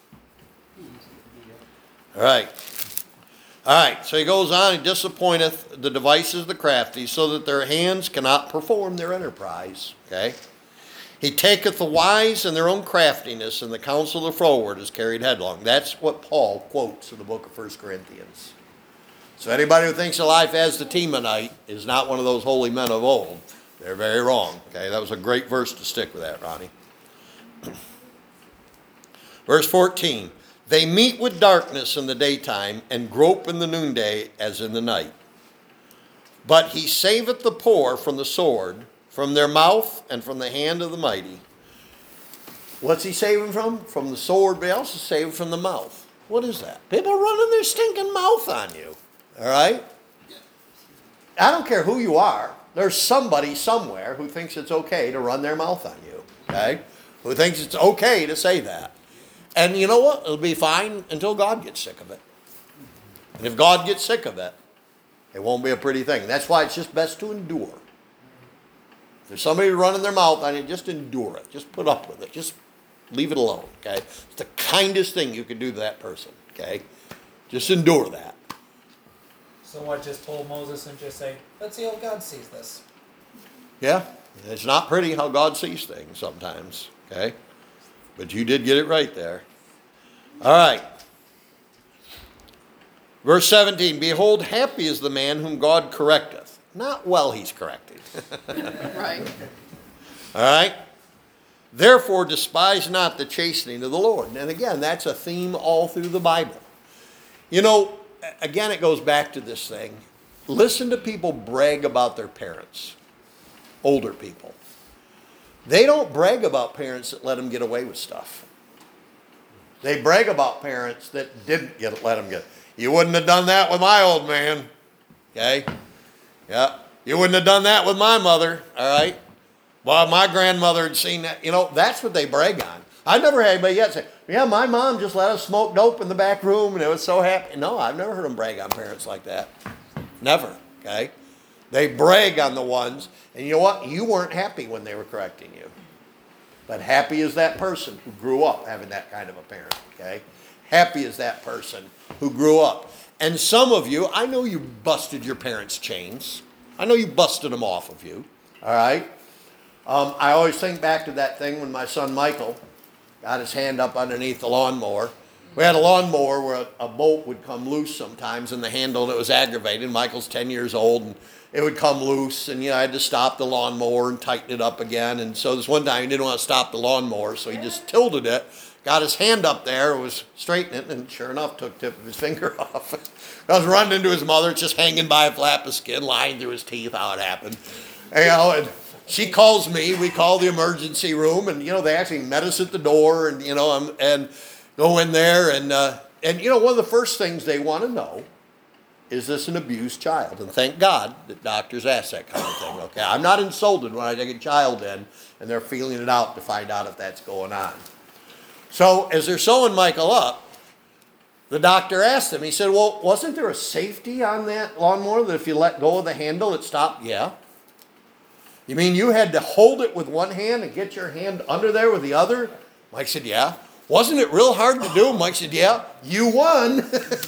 All right. All right. So he goes on. He disappointeth the devices of the crafty, so that their hands cannot perform their enterprise. Okay? He taketh the wise in their own craftiness, and the counsel of the froward is carried headlong. That's what Paul quotes in the book of First Corinthians. So anybody who thinks of life as the Temanite is not one of those holy men of old. They're very wrong. Okay, that was a great verse to stick with that, Ronnie. Verse fourteen, they meet with darkness in the daytime and grope in the noonday as in the night. But he saveth the poor from the sword, from their mouth and from the hand of the mighty. What's he saving from? From the sword, but he also saving from the mouth. What is that? People running their stinking mouth on you. All right? I don't care who you are. there's somebody somewhere who thinks it's okay to run their mouth on you, okay? Who thinks it's okay to say that. And you know what? It'll be fine until God gets sick of it. And if God gets sick of it, it won't be a pretty thing. That's why it's just best to endure. If there's somebody running their mouth on you, just endure it. Just put up with it. Just leave it alone, okay? It's the kindest thing you can do to that person, okay? Just endure that. So what, just pull Moses and just say, let's see how God sees this. Yeah, it's not pretty how God sees things sometimes, okay? But you did get it right there. All right. Verse seventeen, behold, happy is the man whom God correcteth. Not well he's correcting. Right. All right? Therefore, despise not the chastening of the Lord. And again, that's a theme all through the Bible. You know, again, it goes back to this thing. Listen to people brag about their parents, older people. They don't brag about parents that let them get away with stuff. They brag about parents that didn't get let them get. You wouldn't have done that with my old man. Okay? Yeah. You wouldn't have done that with my mother. All right? Well, my grandmother had seen that. You know, that's what they brag on. I've never had anybody yet say, yeah, my mom just let us smoke dope in the back room and it was so happy. No, I've never heard them brag on parents like that. Never. Okay? They brag on the ones, and you know what? You weren't happy when they were correcting you. But happy is that person who grew up having that kind of a parent, okay? Happy is that person who grew up. And some of you, I know you busted your parents' chains. I know you busted them off of you, all right? Um, I always think back to that thing when my son Michael got his hand up underneath the lawnmower. We had a lawnmower where a, a bolt would come loose sometimes in the handle, and it was aggravating. Michael's ten years old, and it would come loose, and you know, I had to stop the lawnmower and tighten it up again. And so this one time he didn't want to stop the lawnmower, so he just tilted it, got his hand up there, was straightening it, and sure enough, took the tip of his finger off. I was running into his mother, just hanging by a flap of skin, lying through his teeth, how it happened. And, you know, and she calls me, we call the emergency room, and, you know, they actually met us at the door, and, you know, um, and go in there, and, uh, and, you know, one of the first things they want to know, is this an abused child? And thank God that doctors ask that kind of thing, okay? I'm not insulted when I take a child in and they're feeling it out to find out if that's going on. So as they're sewing Michael up, the doctor asked him, he said, well, wasn't there a safety on that lawnmower that if you let go of the handle, it stopped? Yeah. You mean you had to hold it with one hand and get your hand under there with the other? Mike said, yeah. Wasn't it real hard to do? Mike said, yeah. You won.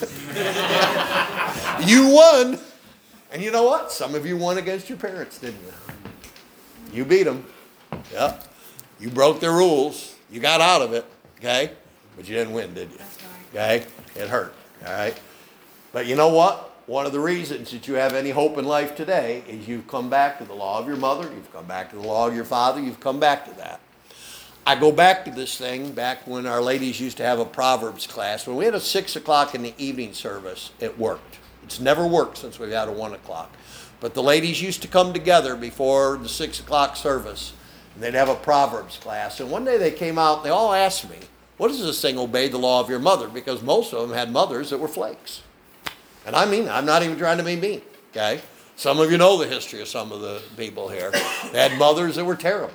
You won. And you know what? Some of you won against your parents, didn't you? You beat them. Yep. You broke their rules. You got out of it. Okay? But you didn't win, did you? Okay? It hurt. All right? But you know what? One of the reasons that you have any hope in life today is you've come back to the law of your mother. You've come back to the law of your father. You've come back to that. I go back to this thing back when our ladies used to have a Proverbs class. When we had a six o'clock in the evening service, it worked. It's never worked since we've had a one o'clock. But the ladies used to come together before the six o'clock service, and they'd have a Proverbs class. And one day they came out, and they all asked me, what does this thing, obey the law of your mother? Because most of them had mothers that were flakes. And I mean, I'm not even trying to be mean, okay? Some of you know the history of some of the people here. They had mothers that were terrible.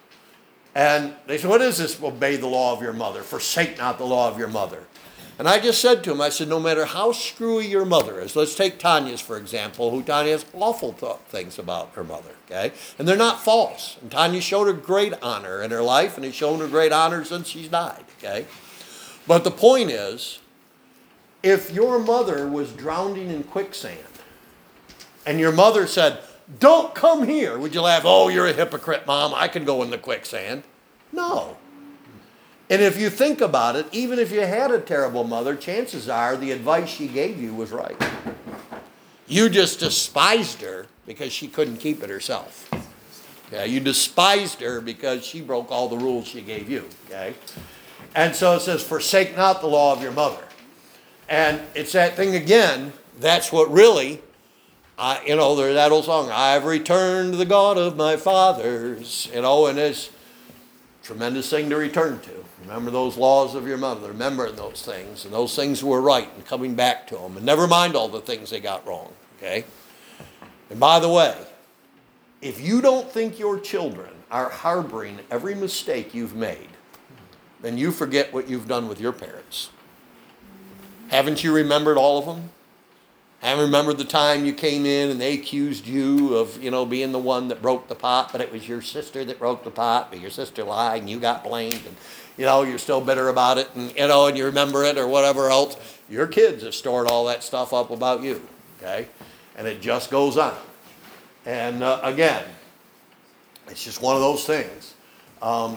And they said, what is this, obey the law of your mother? Forsake not the law of your mother. And I just said to him, I said, no matter how screwy your mother is, let's take Tanya's, for example, who Tanya has awful th- things about her mother, okay? And they're not false. And Tanya showed her great honor in her life, and has shown her great honor since she's died, okay? But the point is, if your mother was drowning in quicksand, and your mother said, don't come here, would you laugh, oh, you're a hypocrite, Mom, I can go in the quicksand? No. And if you think about it, even if you had a terrible mother, chances are the advice she gave you was right. You just despised her because she couldn't keep it herself. Okay? You despised her because she broke all the rules she gave you. Okay? And so it says, forsake not the law of your mother. And it's that thing again, that's what really, I, you know, there's that old song, I've returned to the God of my fathers, you know, and it's a tremendous thing to return to. Remember those laws of your mother, remembering those things, and those things were right, and coming back to them, and never mind all the things they got wrong, okay? And by the way, if you don't think your children are harboring every mistake you've made, then you forget what you've done with your parents. Haven't you remembered all of them? Haven't remembered the time you came in and they accused you of, you know, being the one that broke the pot, but it was your sister that broke the pot, but your sister lied and you got blamed, and, you know, you're still bitter about it, and, you know, and you remember it or whatever else. Your kids have stored all that stuff up about you, okay? And it just goes on. And uh, again, it's just one of those things. Um,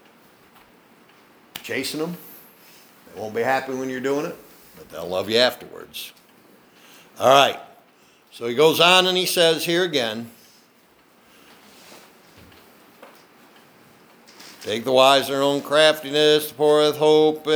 chasing them, they won't be happy when you're doing it, but they'll love you afterwards. All right. So he goes on and he says here again, take the wise in their own craftiness, poureth hope,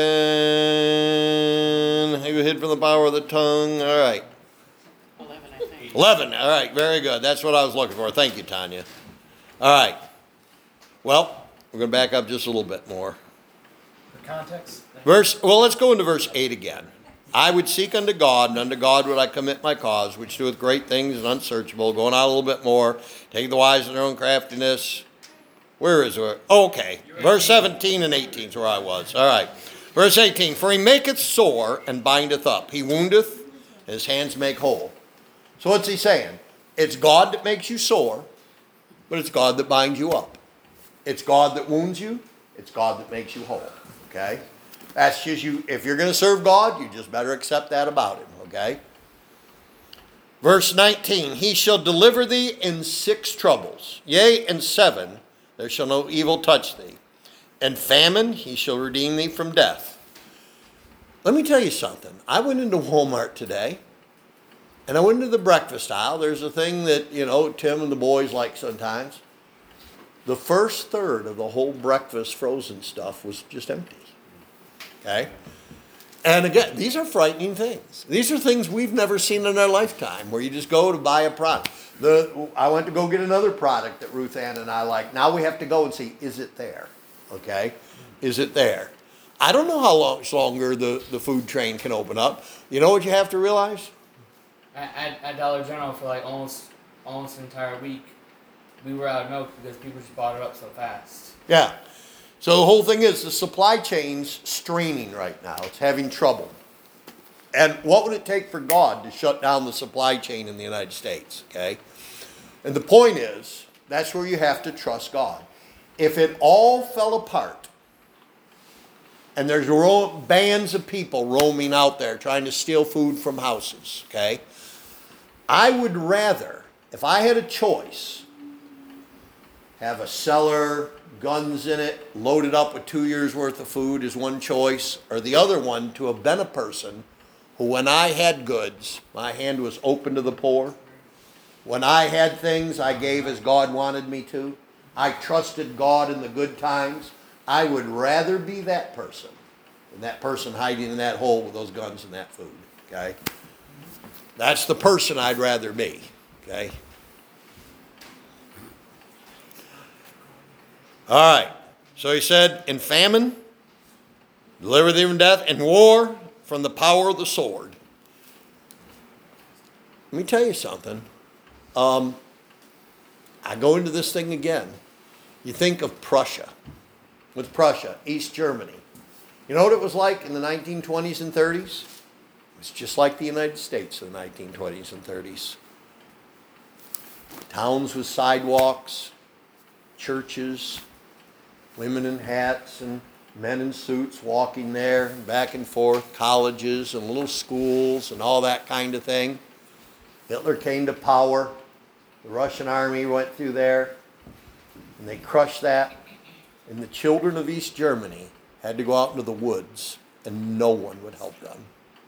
and he was hid from the power of the tongue. All right. eleven, I think. eleven. All right. Very good. That's what I was looking for. Thank you, Tanya. All right. Well, we're going to back up just a little bit more. The context. Verse, well, let's go into verse eight again. I would seek unto God, and unto God would I commit my cause, which doeth great things and unsearchable. Going out a little bit more. Take the wise in their own craftiness. Where is it? Oh, okay. Verse seventeen and eighteen is where I was. All right. Verse eighteen. For he maketh sore and bindeth up. He woundeth, his hands make whole. So what's he saying? It's God that makes you sore, but it's God that binds you up. It's God that wounds you. It's God that makes you whole. Okay? That's just you. If you're going to serve God, you just better accept that about him. Okay? Verse nineteen. He shall deliver thee in six troubles. Yea, in seven there shall no evil touch thee. And famine he shall redeem thee from death. Let me tell you something. I went into Walmart today, and I went into the breakfast aisle. There's a thing that, you know, Tim and the boys like sometimes. The first third of the whole breakfast frozen stuff was just empty. Okay? And again, these are frightening things. These are things we've never seen in our lifetime, where you just go to buy a product. The, I went to go get another product that Ruth Ann and I like. Now we have to go and see, is it there? Okay? Is it there? I don't know how long, much longer the, the food train can open up. You know what you have to realize? At, at, at Dollar General for like almost almost an entire week, we were out of milk because people just bought it up so fast. Yeah. So the whole thing is the supply chain's straining right now. It's having trouble. And what would it take for God to shut down the supply chain in the United States? Okay? And the point is, that's where you have to trust God. If it all fell apart, and there's ro- bands of people roaming out there trying to steal food from houses, okay? I would rather, if I had a choice, have a cellar, guns in it, loaded up with two years worth of food is one choice, or the other one to have been a person who, when I had goods, my hand was open to the poor. When I had things, I gave as God wanted me to. I trusted God in the good times. I would rather be that person than that person hiding in that hole with those guns and that food, okay? That's the person I'd rather be, okay? All right. So he said, in famine, deliver thee from death, in war, from the power of the sword. Let me tell you something. Um, I go into this thing again. You think of Prussia. With Prussia, East Germany. You know what it was like in the nineteen twenties and thirties? It was just like the United States in the nineteen twenties and thirties. Towns with sidewalks, churches, women in hats and men in suits walking there, back and forth, colleges and little schools and all that kind of thing. Hitler came to power. The Russian army went through there, and they crushed that. And the children of East Germany had to go out into the woods, and no one would help them.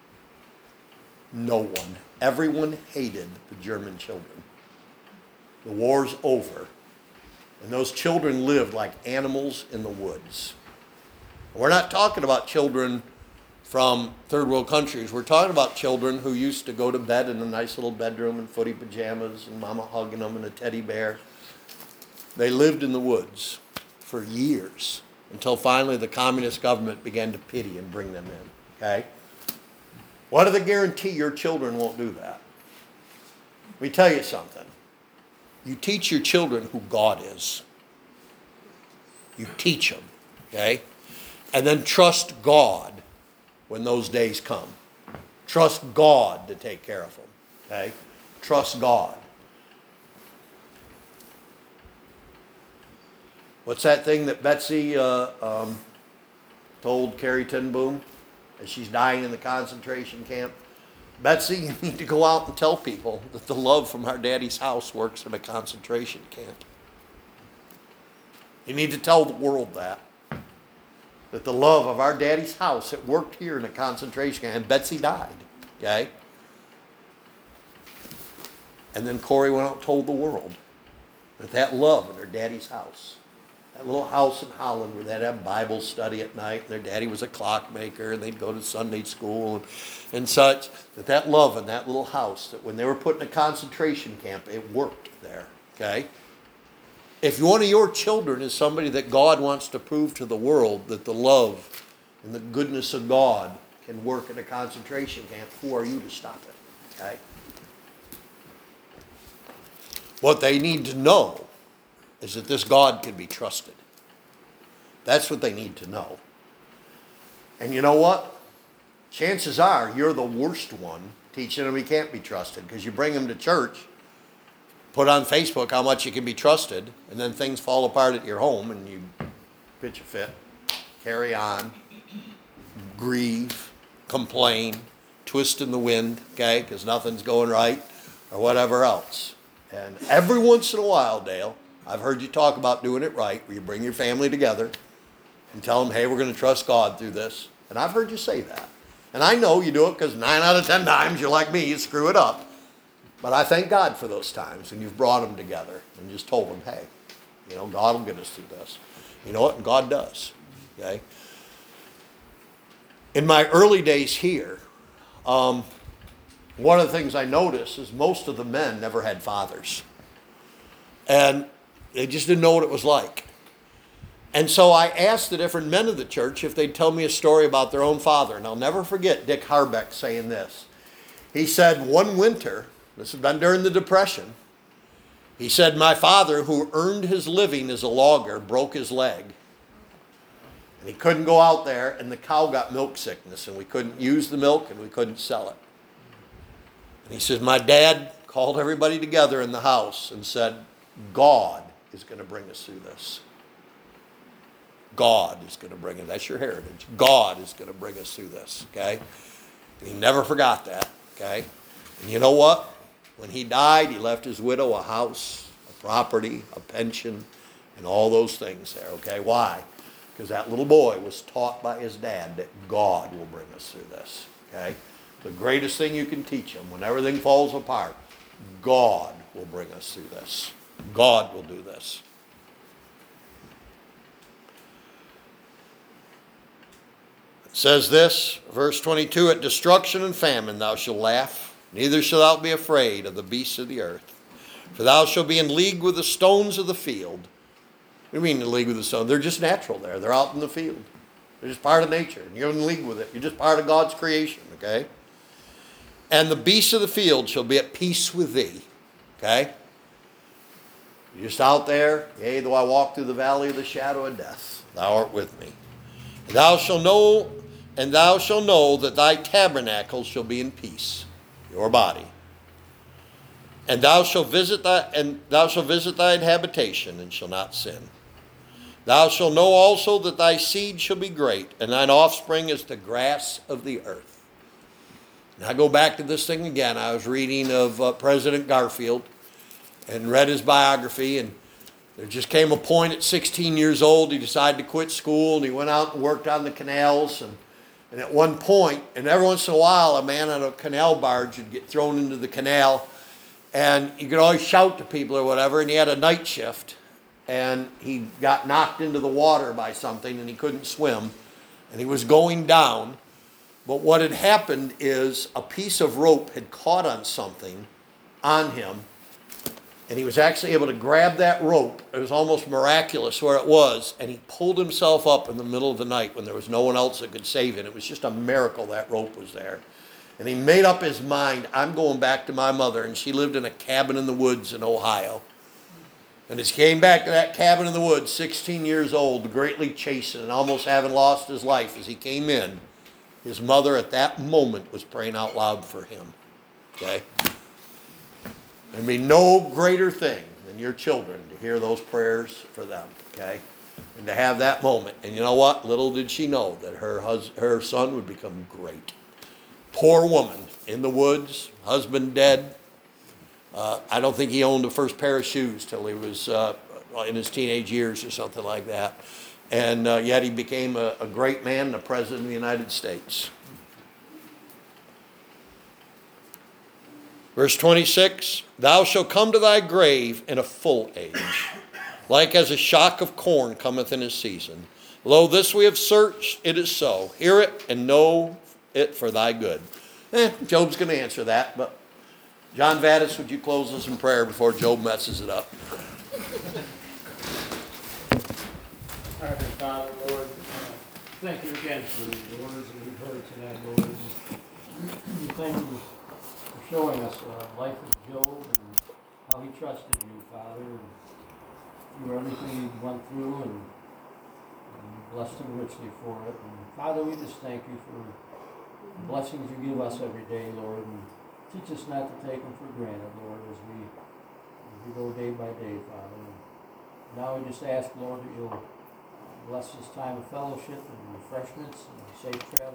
No one. Everyone hated the German children. The war's over. And those children lived like animals in the woods. We're not talking about children from third world countries. We're talking about children who used to go to bed in a nice little bedroom in footy pajamas and mama hugging them and a teddy bear. They lived in the woods for years until finally the communist government began to pity and bring them in. Okay? What are the guarantee your children won't do that? Let me tell you something. You teach your children who God is. You teach them, okay? And then trust God when those days come. Trust God to take care of them, okay? Trust God. What's that thing that Betsy uh, um, told Carrie ten Boom as she's dying in the concentration camp? Betsy, you need to go out and tell people that the love from our daddy's house works in a concentration camp. You need to tell the world that. That the love of our daddy's house, it worked here in a concentration camp. And Betsy died, okay? And then Corey went out and told the world that that love in her daddy's house, that little house in Holland where they'd have Bible study at night, and their daddy was a clockmaker, and they'd go to Sunday school and, and such, that that love in that little house, that when they were put in a concentration camp, it worked there, okay? If one of your children is somebody that God wants to prove to the world that the love and the goodness of God can work in a concentration camp, who are you to stop it, okay? What they need to know is that this God can be trusted. That's what they need to know. And you know what? Chances are you're the worst one teaching them he can't be trusted, because you bring him to church, put on Facebook how much you can be trusted, and then things fall apart at your home and you pitch a fit, carry on, grieve, complain, twist in the wind, okay, because nothing's going right, or whatever else. And every once in a while, Dale, I've heard you talk about doing it right, where you bring your family together and tell them, hey, we're going to trust God through this. And I've heard you say that. And I know you do it because nine out of ten times you're like me, you screw it up. But I thank God for those times, and you've brought them together and just told them, hey, you know, God will get us through this. You know what? And God does, okay? In my early days here, um, one of the things I noticed is most of the men never had fathers. And they just didn't know what it was like. And so I asked the different men of the church if they'd tell me a story about their own father. And I'll never forget Dick Harbeck saying this. He said, one winter, this had been during the Depression, he said, my father, who earned his living as a logger, broke his leg. And he couldn't go out there, and the cow got milk sickness, and we couldn't use the milk, and we couldn't sell it. And he says, my dad called everybody together in the house and said, God is going to bring us through this. God is going to bring it. That's your heritage. God is going to bring us through this, okay? And he never forgot that, okay? And you know what? When he died, he left his widow a house, a property, a pension, and all those things there, okay? Why? Because that little boy was taught by his dad that God will bring us through this, okay? The greatest thing you can teach him when everything falls apart, God will bring us through this. God will do this. It says this, verse twenty-two, at destruction and famine thou shalt laugh, neither shalt thou be afraid of the beasts of the earth. For thou shalt be in league with the stones of the field. What do you mean in league with the stones? They're just natural there. They're out in the field. They're just part of nature. And you're in league with it. You're just part of God's creation, okay? And the beasts of the field shall be at peace with thee, okay? You're just out there. Yea, though I walk through the valley of the shadow of death, thou art with me. And thou shalt know, and thou shalt know that thy tabernacle shall be in peace, your body. And thou shalt visit thy and thou shalt visit thine habitation, and shall not sin. Thou shalt know also that thy seed shall be great, and thine offspring is the grass of the earth. Now I go back to this thing again. I was reading of uh, President Garfield and read his biography, and there just came a point at sixteen years old, he decided to quit school, and he went out and worked on the canals. And, and at one point, and every once in a while, a man on a canal barge would get thrown into the canal, and you could always shout to people or whatever, and he had a night shift, and he got knocked into the water by something, and he couldn't swim, and he was going down. But what had happened is a piece of rope had caught on something on him, and he was actually able to grab that rope. It was almost miraculous where it was, and he pulled himself up in the middle of the night when there was no one else that could save him. It was just a miracle that rope was there. And he made up his mind, I'm going back to my mother, and she lived in a cabin in the woods in Ohio. And as he came back to that cabin in the woods, sixteen years old, greatly chastened and almost having lost his life as he came in, his mother at that moment was praying out loud for him. Okay? There'd be no greater thing than your children to hear those prayers for them. Okay? And to have that moment. And you know what? Little did she know that her hus- her son would become great. Poor woman in the woods, husband dead. Uh, I don't think he owned the first pair of shoes till he was uh, in his teenage years or something like that. And uh, yet he became a, a great man, the President of the United States. Verse twenty-six, thou shalt come to thy grave in a full age, like as a shock of corn cometh in his season. Lo, this we have searched, it is so. Hear it and know it for thy good. Eh, Job's going to answer that, but John Vadas, would you close us in prayer before Job messes it up? Heavenly Father, Lord, uh, thank you again for the words that we've heard tonight, Lord. We thank you for showing us uh, life of Job and how he trusted you, Father, and through everything he went through, and, and you blessed him richly for it. And Father, we just thank you for the blessings you give us every day, Lord, and teach us not to take them for granted, Lord, as we, as we go day by day, Father. And now we just ask, Lord, that you'll bless this time of fellowship and refreshments and safe travel.